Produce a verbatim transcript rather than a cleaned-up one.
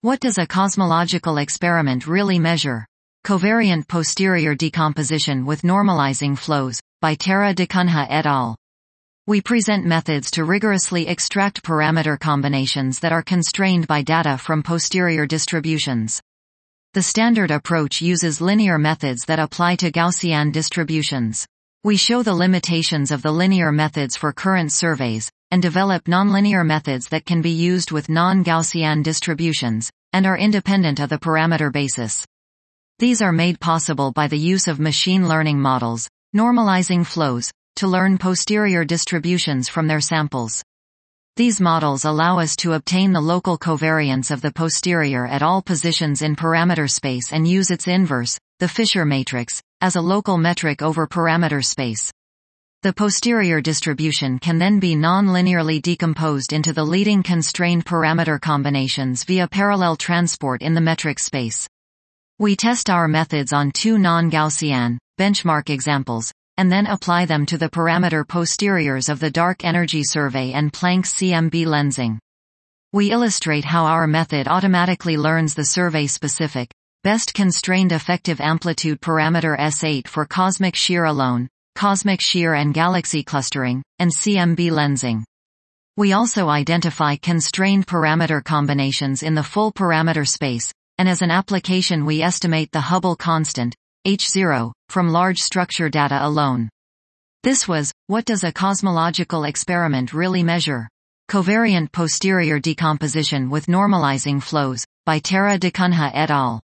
What does a cosmological experiment really measure? Covariant posterior decomposition with normalizing flows, by Tara DeCunha et al. We present methods to rigorously extract parameter combinations that are constrained by data from posterior distributions. The standard approach uses linear methods that apply to Gaussian distributions. We show the limitations of the linear methods for current surveys, and develop nonlinear methods that can be used with non-Gaussian distributions, and are independent of the parameter basis. These are made possible by the use of machine learning models, normalizing flows, to learn posterior distributions from their samples. These models allow us to obtain the local covariance of the posterior at all positions in parameter space and use its inverse, the Fisher matrix, as a local metric over parameter space. The posterior distribution can then be non-linearly decomposed into the leading constrained parameter combinations via parallel transport in the metric space. We test our methods on two non-Gaussian, benchmark examples, and then apply them to the parameter posteriors of the dark energy survey and Planck's C M B lensing. We illustrate how our method automatically learns the survey-specific, best constrained effective amplitude parameter S eight for cosmic shear alone, cosmic shear and galaxy clustering, and C M B lensing. We also identify constrained parameter combinations in the full parameter space, and as an application we estimate the Hubble constant, H zero, from large structure data alone. This was, what does a cosmological experiment really measure? Covariant posterior decomposition with normalizing flows, by Tara DeCunha et al.